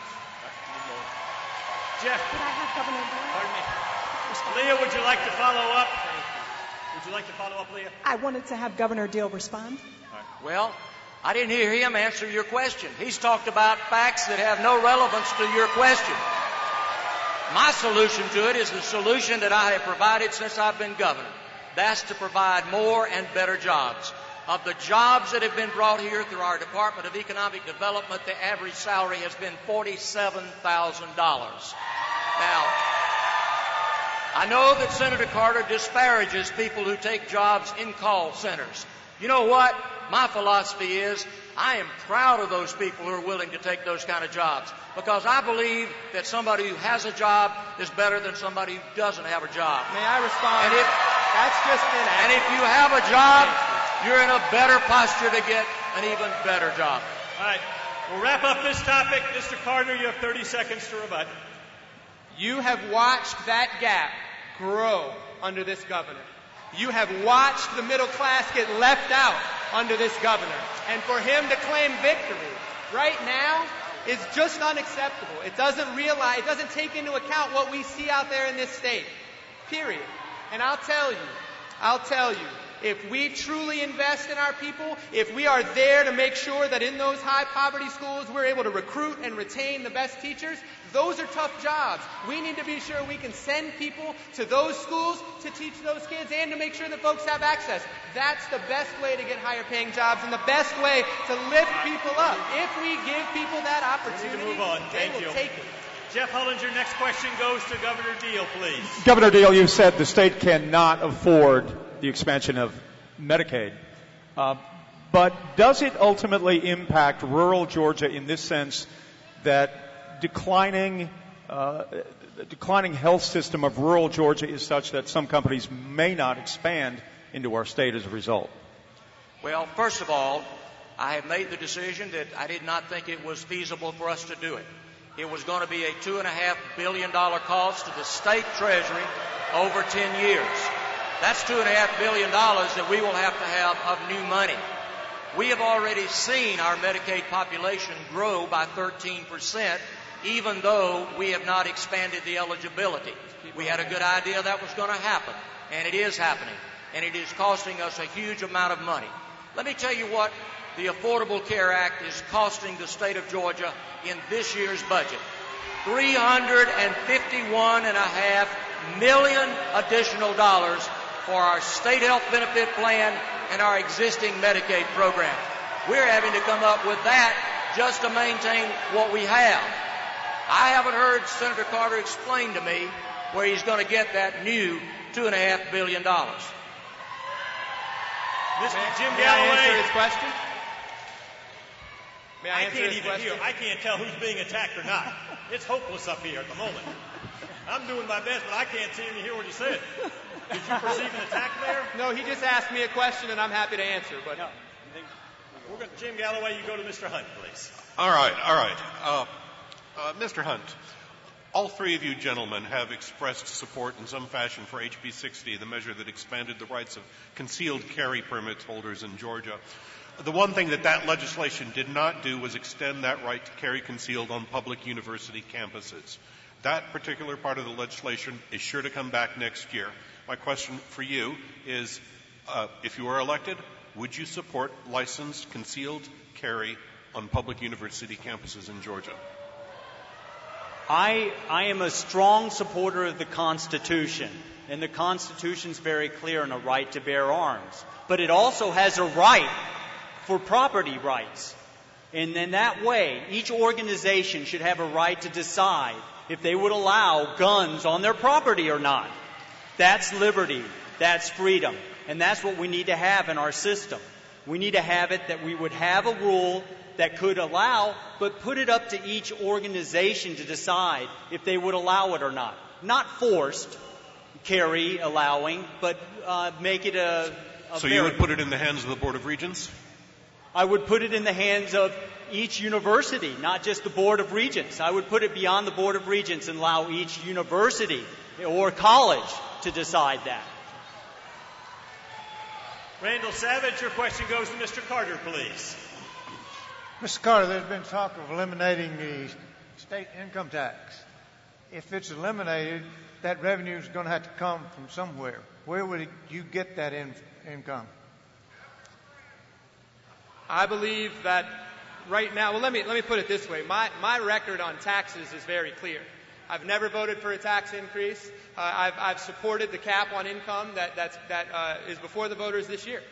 Jeff. Could I have Governor Deal? Pardon me. Leah, would you like to follow up? Would you like to follow up, Leah? I wanted to have Governor Deal respond. Well, I didn't hear him answer your question. He's talked about facts that have no relevance to your question. My solution to it is the solution that I have provided since I've been governor. That's to provide more and better jobs. Of the jobs that have been brought here through our Department of Economic Development, the average salary has been $47,000. Now, I know that Senator Carter disparages people who take jobs in call centers. You know what? My philosophy is I am proud of those people who are willing to take those kind of jobs, because I believe that somebody who has a job is better than somebody who doesn't have a job. May I respond? That's just inaccurate. And if you have a job, you're in a better posture to get an even better job. All right. We'll wrap up this topic. Mr. Carter, you have 30 seconds to rebut. You have watched that gap grow under this governor. You have watched the middle class get left out under this governor. And for him to claim victory right now is just unacceptable. It doesn't take into account what we see out there in this state. Period. And I'll tell you, if we truly invest in our people, if we are there to make sure that in those high poverty schools we're able to recruit and retain the best teachers, those are tough jobs. We need to be sure we can send people to those schools to teach those kids and to make sure that folks have access. That's the best way to get higher paying jobs and the best way to lift people up. If we give people that opportunity, we need to move on. they will take it. Jeff Hullinger, next question goes to Governor Deal, please. Governor Deal, you said the state cannot afford the expansion of Medicaid. But does it ultimately impact rural Georgia in this sense that declining health system of rural Georgia is such that some companies may not expand into our state as a result? Well, first of all, I have made the decision that I did not think it was feasible for us to do it. It was going to be a $2.5 billion cost to the state treasury over 10 years. That's $2.5 billion that we will have to have of new money. We have already seen our Medicaid population grow by 13%, even though we have not expanded the eligibility. We had a good idea that was going to happen, and it is happening, and it is costing us a huge amount of money. Let me tell you what the Affordable Care Act is costing the state of Georgia in this year's budget. $351.5 million additional dollars for our state health benefit plan and our existing Medicaid program. We're having to come up with that just to maintain what we have. I haven't heard Senator Carter explain to me where he's going to get that new $2.5 billion. Mr. Jim May I Galloway. answer his question? May I answer can't his even question? hear. I can't tell who's being attacked or not. It's hopeless up here at the moment. I'm doing my best, but I can't seem to hear what he said. Did you perceive an attack there? No, he just asked me a question, and I'm happy to answer. But No. Jim Galloway, you go to Mr. Hunt, please. All right. Mr. Hunt, all three of you gentlemen have expressed support in some fashion for HB 60, the measure that expanded the rights of concealed carry permit holders in Georgia. The one thing that legislation did not do was extend that right to carry concealed on public university campuses. That particular part of the legislation is sure to come back next year. My question for you is, if you are elected, would you support licensed concealed carry on public university campuses in Georgia? I am a strong supporter of the Constitution, and the Constitution's very clear on a right to bear arms. But it also has a right for property rights. And in that way, each organization should have a right to decide if they would allow guns on their property or not. That's liberty. That's freedom. And that's what we need to have in our system. We need to have it that we would have a rule that could allow, but put it up to each organization to decide if they would allow it or not. Not forced carry allowing, but make it a So you would put it in the hands of the Board of Regents? I would put it in the hands of each university, not just the Board of Regents. I would put it beyond the Board of Regents and allow each university or college to decide that. Randall Savage, your question goes to Mr. Carter, please. Mr. Carter, there's been talk of eliminating the state income tax. If it's eliminated, that revenue is going to have to come from somewhere. Where would you get that income? I believe that right now, well, let me put it this way. My record on taxes is very clear. I've never voted for a tax increase. I've supported the cap on income that is before the voters this year.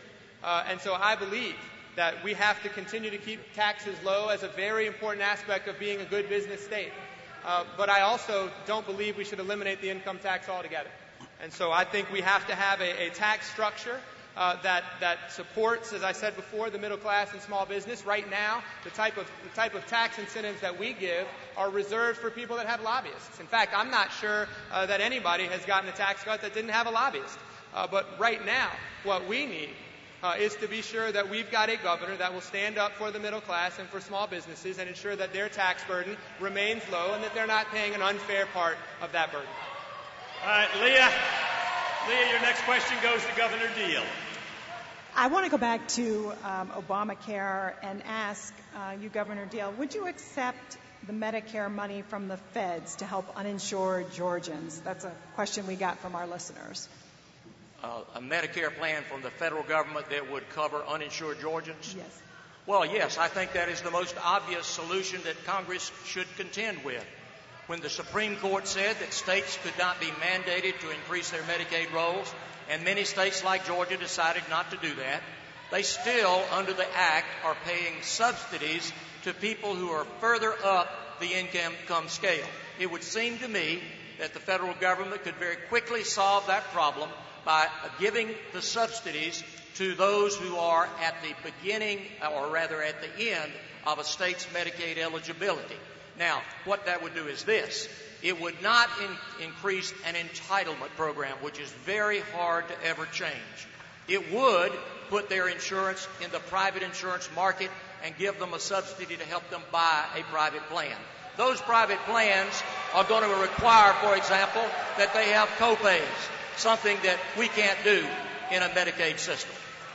And so I believe that we have to continue to keep taxes low as a very important aspect of being a good business state. But I also don't believe we should eliminate the income tax altogether. And so I think we have to have a tax structure that supports, as I said before, the middle class and small business. Right now, the type of tax incentives that we give are reserved for people that have lobbyists. In fact, I'm not sure that anybody has gotten a tax cut that didn't have a lobbyist. But right now, what we need is to be sure that we've got a governor that will stand up for the middle class and for small businesses and ensure that their tax burden remains low and that they're not paying an unfair part of that burden. All right, Leah, your next question goes to Governor Deal. I want to go back to Obamacare and ask you, Governor Deal, would you accept the Medicare money from the feds to help uninsured Georgians? That's a question we got from our listeners. A Medicare plan from the federal government that would cover uninsured Georgians? Yes. Well, yes, I think that is the most obvious solution that Congress should contend with. When the Supreme Court said that states could not be mandated to increase their Medicaid rolls, and many states like Georgia decided not to do that, they still, under the Act, are paying subsidies to people who are further up the income scale. It would seem to me that the federal government could very quickly solve that problem by giving the subsidies to those who are at the beginning, or rather at the end, of a state's Medicaid eligibility. Now, what that would do is this. It would not increase an entitlement program, which is very hard to ever change. It would put their insurance in the private insurance market and give them a subsidy to help them buy a private plan. Those private plans are going to require, for example, that they have co-pays, something that we can't do in a Medicaid system.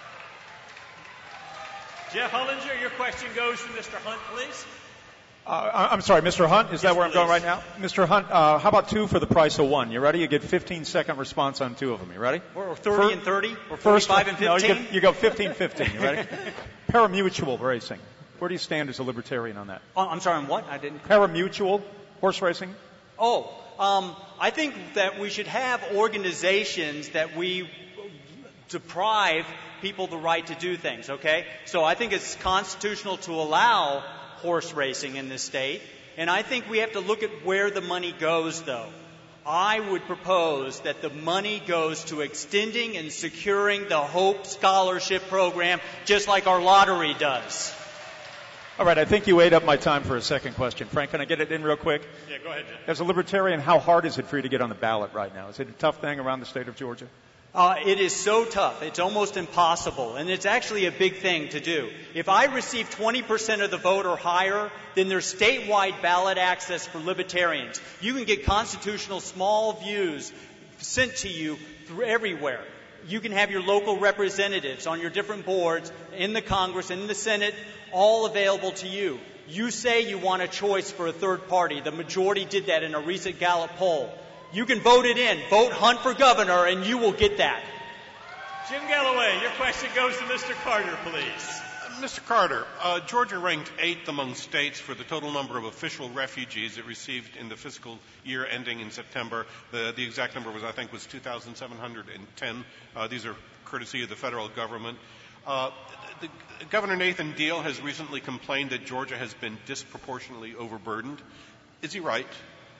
Jeff Hullinger, your question goes to Mr. Hunt, please. I'm sorry, Mr. Hunt, is that where I'm going right now? Mr. Hunt, how about two for the price of one? You ready? You get 15-second response on two of them. You ready? Or 30 and 30? Or 45 and 15? No, you go 15-15. You ready? Parimutuel racing. Where do you stand as a libertarian on that? I'm sorry, on what? I didn't. Parimutuel horse racing? I think that we should have organizations that we deprive people the right to do things, okay? So I think it's constitutional to allow horse racing in this state, and I think we have to look at where the money goes, though. I would propose that the money goes to extending and securing the Hope Scholarship Program, just like our lottery does. All right, I think you ate up my time for a second question. Frank, can I get it in real quick? Yeah, go ahead, Jim. As a libertarian, how hard is it for you to get on the ballot right now? Is it a tough thing around the state of Georgia? It is so tough. It's almost impossible. And it's actually a big thing to do. If I receive 20% of the vote or higher, then there's statewide ballot access for libertarians. You can get constitutional small views sent to you through everywhere. You can have your local representatives on your different boards in the Congress, in the Senate, all available to you. You say you want a choice for a third party. The majority did that in a recent Gallup poll. You can vote it in. Vote Hunt for governor, and you will get that. Jim Galloway, your question goes to Mr. Carter, please. Mr. Carter, Georgia ranked 8th among states for the total number of official refugees it received in the fiscal year ending in September. The exact number was 2,710. These are courtesy of the federal government. Governor Nathan Deal has recently complained that Georgia has been disproportionately overburdened. Is he right?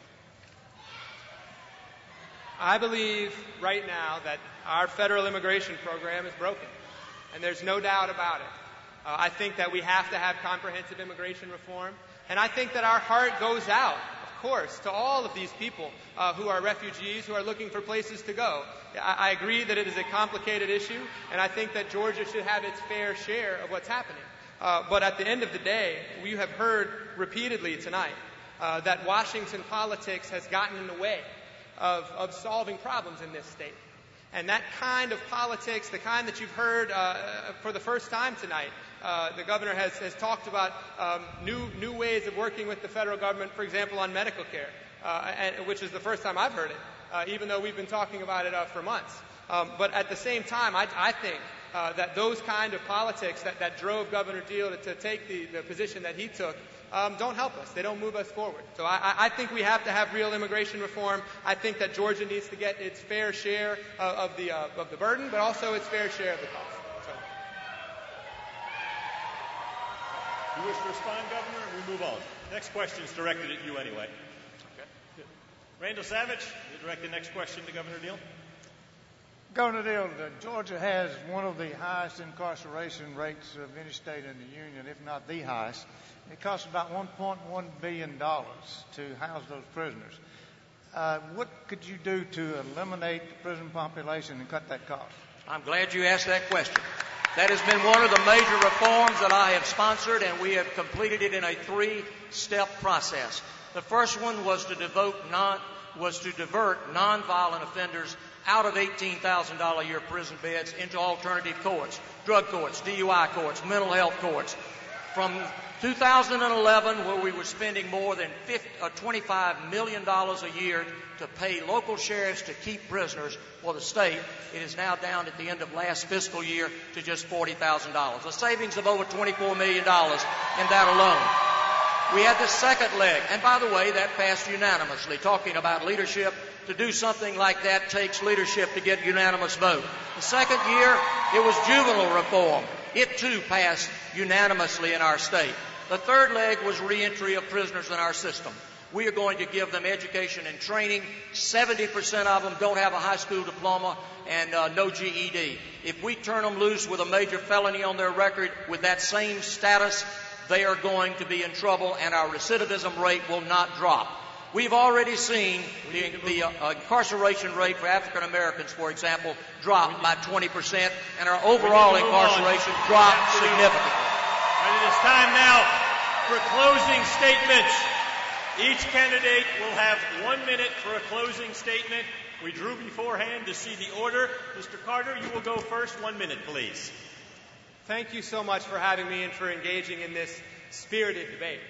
I believe right now that our federal immigration program is broken, and there's no doubt about it. I think that we have to have comprehensive immigration reform, and I think that our heart goes out, of course, to all of these people who are refugees, who are looking for places to go. I agree that it is a complicated issue, and I think that Georgia should have its fair share of what's happening. But at the end of the day, we have heard repeatedly tonight that Washington politics has gotten in the way of solving problems in this state. And that kind of politics, the kind that you've heard for the first time tonight, the governor has talked about new ways of working with the federal government, for example, on medical care, which is the first time I've heard it, even though we've been talking about it for months. But at the same time, I think that those kind of politics that drove Governor Deal to take the position that he took don't help us. They don't move us forward. So I think we have to have real immigration reform. I think that Georgia needs to get its fair share of the burden, but also its fair share of the cost. So. You wish to respond, Governor, and we move on. Next question is directed at you anyway. Okay. Randall Savage, you direct the next question to Governor Deal. Governor Deal, Georgia has one of the highest incarceration rates of any state in the union, if not the highest. It costs about $1.1 billion to house those prisoners. What could you do to eliminate the prison population and cut that cost? I'm glad you asked that question. That has been one of the major reforms that I have sponsored, and we have completed it in a 3-step process. The first one was to divert nonviolent offenders out of $18,000 a year prison beds into alternative courts, drug courts, DUI courts, mental health courts. From 2011, where we were spending more than $25 million a year to pay local sheriffs to keep prisoners for the state, it is now down at the end of last fiscal year to just $40,000. A savings of over $24 million in that alone. We had the second leg, and by the way, that passed unanimously. Talking about leadership, to do something like that takes leadership to get unanimous vote. The second year, it was juvenile reform. It too passed unanimously in our state. The third leg was reentry of prisoners in our system. We are going to give them education and training. 70% of them don't have a high school diploma and no GED. If we turn them loose with a major felony on their record with that same status, they are going to be in trouble, and our recidivism rate will not drop. We've already seen the incarceration rate for African Americans, for example, drop by 20%, and our overall incarceration dropped significantly. And it is time now for closing statements. Each candidate will have 1 minute for a closing statement. We drew beforehand to see the order. Mr. Carter, you will go first. 1 minute, please. Thank you so much for having me and for engaging in this spirited debate.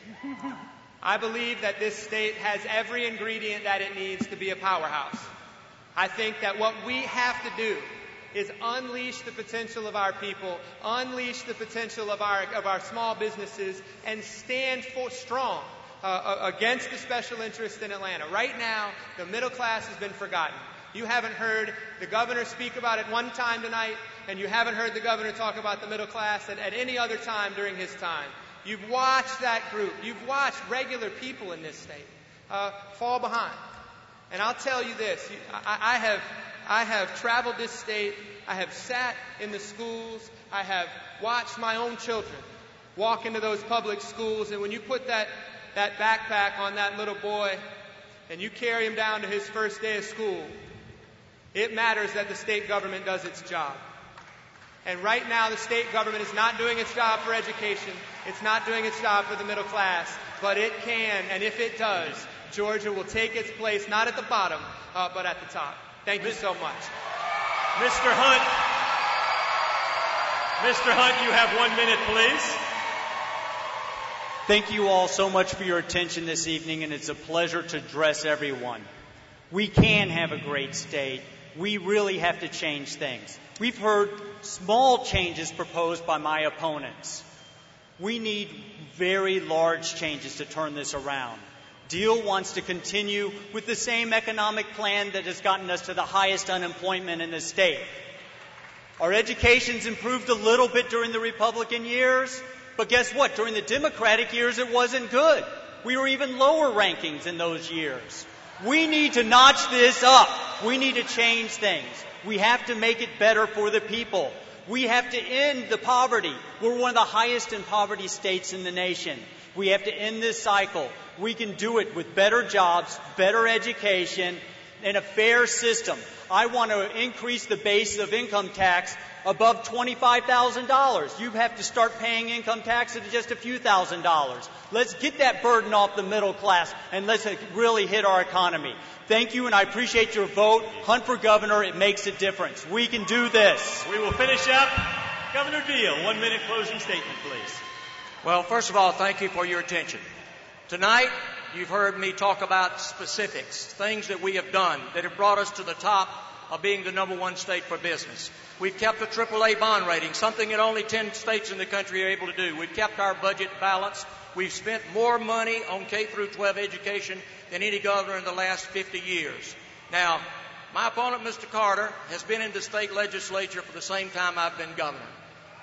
I believe that this state has every ingredient that it needs to be a powerhouse. I think that what we have to do is unleash the potential of our people, unleash the potential of our small businesses, and stand strong against the special interest in Atlanta. Right now, the middle class has been forgotten. You haven't heard the governor speak about it one time tonight, and you haven't heard the governor talk about the middle class at any other time during his time. You've watched that group. You've watched regular people in this state fall behind. And I'll tell you this, I have traveled this state. I have sat in the schools. I have watched my own children walk into those public schools. And when you put that backpack on that little boy and you carry him down to his first day of school, it matters that the state government does its job. And right now, the state government is not doing its job for education. It's not doing its job for the middle class. But it can, and if it does, Georgia will take its place, not at the bottom, but at the top. Thank you so much. Mr. Hunt. Mr. Hunt, you have 1 minute, please. Thank you all so much for your attention this evening, and it's a pleasure to address everyone. We can have a great state. We really have to change things. We've heard small changes proposed by my opponents. We need very large changes to turn this around. Deal wants to continue with the same economic plan that has gotten us to the highest unemployment in the state. Our education's improved a little bit during the Republican years, but guess what? During the Democratic years, it wasn't good. We were even lower rankings in those years. We need to notch this up. We need to change things. We have to make it better for the people. We have to end the poverty. We're one of the highest in poverty states in the nation. We have to end this cycle. We can do it with better jobs, better education, and a fair system. I want to increase the base of income tax above $25,000. You have to start paying income tax at just a few $1,000s. Let's get that burden off the middle class, and let's really hit our economy. Thank you, and I appreciate your vote. Hunt for governor. It makes a difference. We can do this. We will finish up. Governor Deal, 1 minute closing statement, please. Well, first of all, thank you for your attention. Tonight, you've heard me talk about specifics, things that we have done that have brought us to the top of being the #1 state for business. We've kept a AAA bond rating, something that only 10 states in the country are able to do. We've kept our budget balanced. We've spent more money on K through 12 education than any governor in the last 50 years. Now, my opponent, Mr. Carter, has been in the state legislature for the same time I've been governor.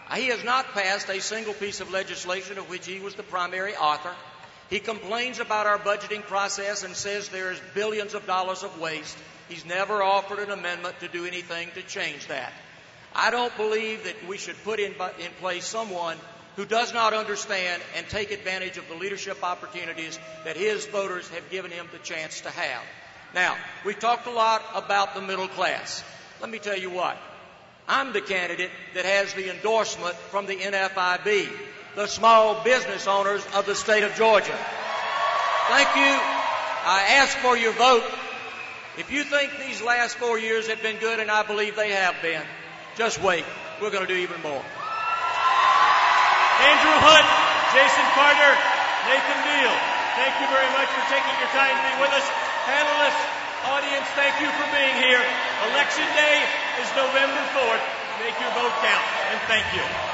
He has not passed a single piece of legislation of which he was the primary author. He complains about our budgeting process and says there is billions of dollars of waste. He's never offered an amendment to do anything to change that. I don't believe that we should put in place someone who does not understand and take advantage of the leadership opportunities that his voters have given him the chance to have. Now, we've talked a lot about the middle class. Let me tell you what. I'm the candidate that has the endorsement from the NFIB, the small business owners of the state of Georgia. Thank you. I ask for your vote. If you think these last 4 years have been good, and I believe they have been, just wait. We're going to do even more. Andrew Hunt, Jason Carter, Nathan Neal, thank you very much for taking your time to be with us. Panelists, audience, thank you for being here. Election Day is November 4th. Make your vote count, and thank you.